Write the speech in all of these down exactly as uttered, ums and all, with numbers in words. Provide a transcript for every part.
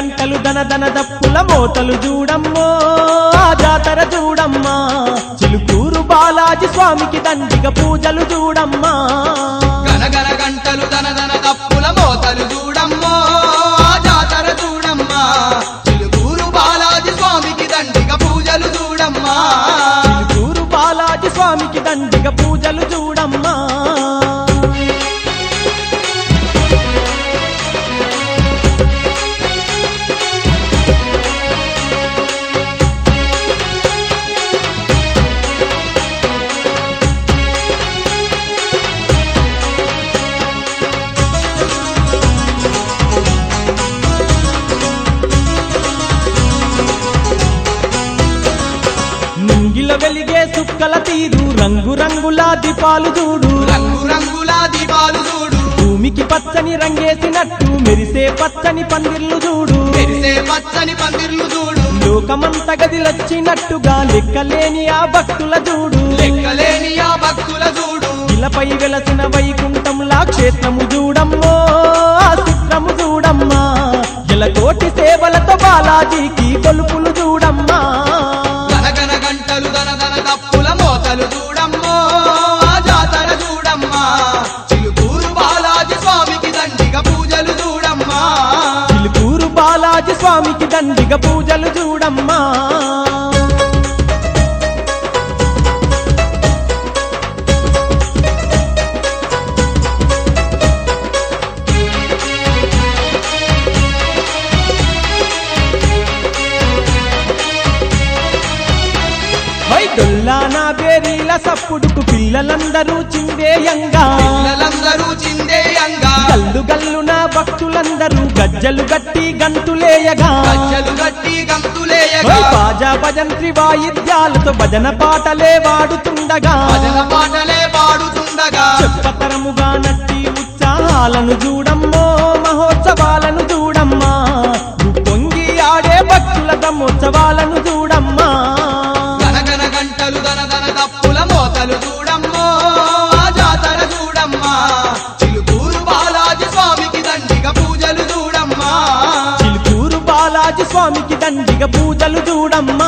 గంటలు దన దన దప్పుల మోతలు చూడమ్మో ఆ జాతర చూడమ్మా చిలుకూరు బాలాజీ స్వామికి దండిగ పూజలు చూడమ్మా గనగన గంటలు దన దన దప్పుల మోతలు చూడమ్మో ఆ జాతర చూడమ్మా చిలుకూరు బాలాజీ స్వామికి దండిగ పూజలు చూడమ్మా చిలుకూరు బాలాజీ స్వామికి దండిగ పూజలు చూడమ్మా నింగిల వెలిగే సుక్కల తీరు రంగు రంగుల దీపాలు చూడు రంగు రంగుల దీపాలు చూడు భూమికి పచ్చని రంగేసినట్టు మెరిసే పచ్చని పందిర్లు చూడు మెరిసే పచ్చని పందిర్లు చూడు లోకమంత గదిలొచ్చినట్టుగా లెక్కలేని ఆ భక్తుల చూడు లెక్కలేని ఆ భక్తుల చూడు ఇలపై వెలసిన వైకుంఠంలా క్షేత్రము చూడమ్మో ఆ చిత్రము చూడమ్మా ఎలకోటి సేవలతో బాలాజీకి కొలుపులు చూడమ్మా గనగన గంటలు దన దన దప్పుల మోతలు చూడమ్మో ఆ జాతర చూడమ్మా చిలుకూరు బాలాజీ స్వామికి దండిగ పూజలు చూడమ్మా చిలుకూరు బాలాజీ స్వామికి దండిగ పూజలు చూడమ్మా డొల్లానా బేరీల సప్పుడుకు పిల్లలందరూ చిందేయంగా పిల్లలందరూ చిందేయంగా గల్లు గల్లున భక్తులందరూ గజ్జలు గట్టి గంతులేయగా గజ్జలు గట్టి గంతులేయగా బాజా భజంత్రి వాయిద్యాలతో భజన పాటలే వాడుతుండగా భజన పాటలే పాడుతుండగా చెప్పతరముగా నట్టి ఉత్సాహాలను చూడమ్మో మహోత్సవాలను చూడమ్మా పొంగి ఆడే భక్తుల బ్రహ్మోత్సవాలను చూడమ్మా గనగన గంటలు దన దన దప్పుల మోతలు చూడమ్మో ఆ జాతర చూడమ్మా చిలుకూరు బాలాజీ స్వామికి దండిగ పూజలు చూడమ్మా చిలుకూరు బాలాజీ స్వామికి దండిగ పూజలు చూడమ్మా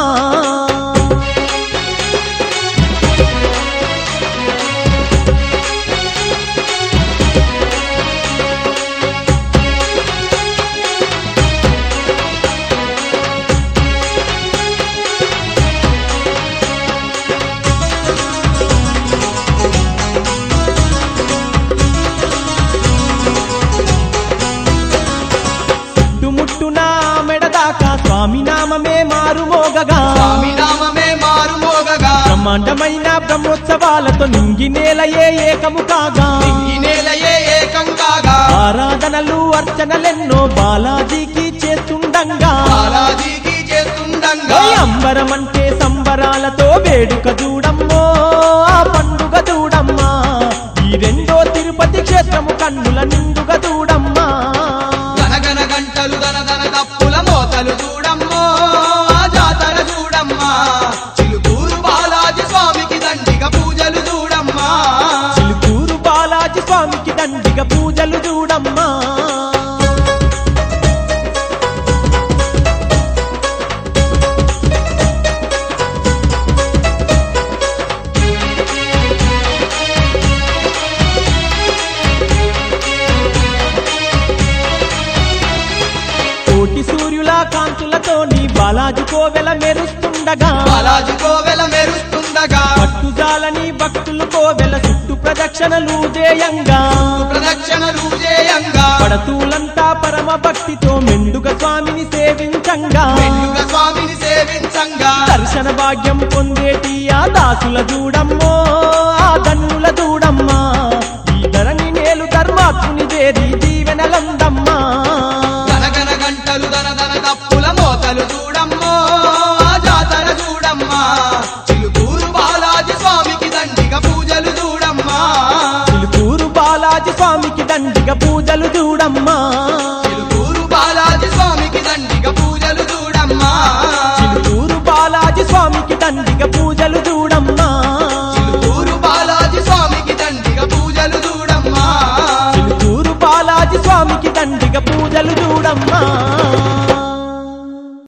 స్వామి నామమే మారుమోగగా స్వామి నామమే మారుమోగగా బ్రహ్మాండమైన బ్రహ్మోత్సవాలతో నింగి నేలయే ఏకము కాగా ఈ నేలయే ఏకం కాగా ఆరాధనలు అర్చనలెన్నో బాలాజీకి చేస్తుండంగా బాలాజీకి చేస్తుండంగా అంబరమంటే సంబరాలతో వేడుక చూడమ్మో ఆ పండుగ చూడమ్మా ఈ రెండో తిరుపతి క్షేత్రము కన్నుల నిండుగా చూడమ్మా గనగన గంటలు దన దన దప్పుల మోతలు చూడమ్మో ఆ జాతర చూడమ్మా చిలుకూరు బాలాజీ స్వామికి దండిగ పూజలు చూడమ్మా చిలుకూరు బాలాజీ స్వామికి దండిగ పూజలు చూడమ్మా కోటి సూర్యుల కాంతులతోని బాలాజీ కోవెల మెరుస్తుండగా బాలాజీ కోవెల మెరుస్తుండగా పట్టుజాలని భక్తులు కోవెల చుట్టూ ప్రదక్షిణలు చేయంగా ప్రదక్షిణలు చేయంగా పడతూలంతా పరమ భక్తితో మెండుగ స్వామిని సేవించంగా మెండుగ స్వామిని సేవించంగా దర్శన భాగ్యం పొందేటి ఆ దాసుల చూడమ్మో ఆ ధన్యుల చూడమ్మా ఈ ధరణి నేలు ధర్మాత్ముని చేరి దీవెనలందమ్మా గనగన గంటలు దన దన దప్పుల మోతలు చూడమ్మో ఆ జాతర చూడమ్మా చిలుకూరు బాలాజీ స్వామికి దండిగ పూజలు చూడమ్మా చిలుకూరు బాలాజీ స్వామికి దండిగ పూజలు చూడమ్మా